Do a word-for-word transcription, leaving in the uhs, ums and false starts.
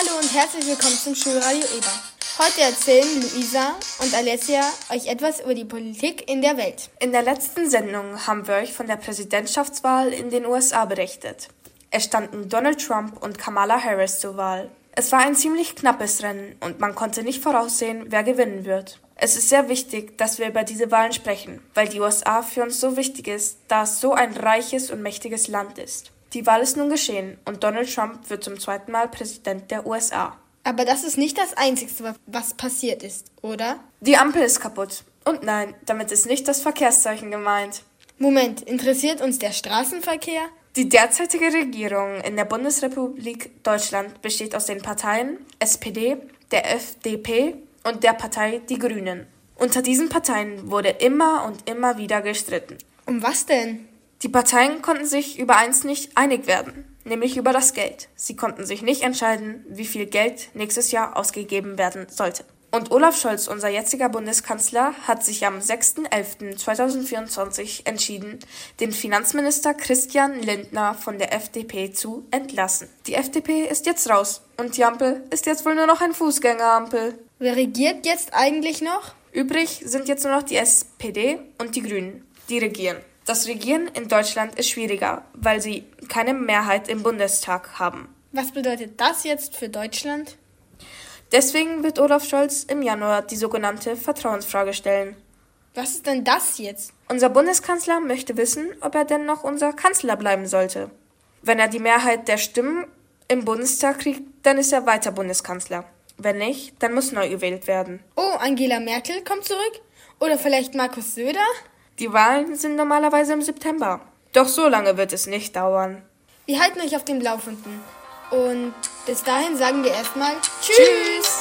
Hallo und herzlich willkommen zum Schulradio Eber. Heute erzählen Luisa und Alessia euch etwas über die Politik in der Welt. In der letzten Sendung haben wir euch von der Präsidentschaftswahl in den U S A berichtet. Es standen Donald Trump und Kamala Harris zur Wahl. Es war ein ziemlich knappes Rennen und man konnte nicht voraussehen, wer gewinnen wird. Es ist sehr wichtig, dass wir über diese Wahlen sprechen, weil die U S A für uns so wichtig ist, da es so ein reiches und mächtiges Land ist. Die Wahl ist nun geschehen und Donald Trump wird zum zweiten Mal Präsident der U S A. Aber das ist nicht das Einzige, was passiert ist, oder? Die Ampel ist kaputt. Und nein, damit ist nicht das Verkehrszeichen gemeint. Moment, interessiert uns der Straßenverkehr? Die derzeitige Regierung in der Bundesrepublik Deutschland besteht aus den Parteien S P D, der F D P und der Partei Die Grünen. Unter diesen Parteien wurde immer und immer wieder gestritten. Um was denn? Die Parteien konnten sich über eins nicht einig werden, nämlich über das Geld. Sie konnten sich nicht entscheiden, wie viel Geld nächstes Jahr ausgegeben werden sollte. Und Olaf Scholz, unser jetziger Bundeskanzler, hat sich am sechster elfter zweitausendvierundzwanzig entschieden, den Finanzminister Christian Lindner von der F D P zu entlassen. Die F D P ist jetzt raus und die Ampel ist jetzt wohl nur noch ein Fußgängerampel. Wer regiert jetzt eigentlich noch? Übrig sind jetzt nur noch die S P D und die Grünen, die regieren. Das Regieren in Deutschland ist schwieriger, weil sie keine Mehrheit im Bundestag haben. Was bedeutet das jetzt für Deutschland? Deswegen wird Olaf Scholz im Januar die sogenannte Vertrauensfrage stellen. Was ist denn das jetzt? Unser Bundeskanzler möchte wissen, ob er denn noch unser Kanzler bleiben sollte. Wenn er die Mehrheit der Stimmen im Bundestag kriegt, dann ist er weiter Bundeskanzler. Wenn nicht, dann muss neu gewählt werden. Oh, Angela Merkel kommt zurück? Oder vielleicht Markus Söder? Die Wahlen sind normalerweise im September. Doch so lange wird es nicht dauern. Wir halten euch auf dem Laufenden. Und bis dahin sagen wir erstmal Tschüss!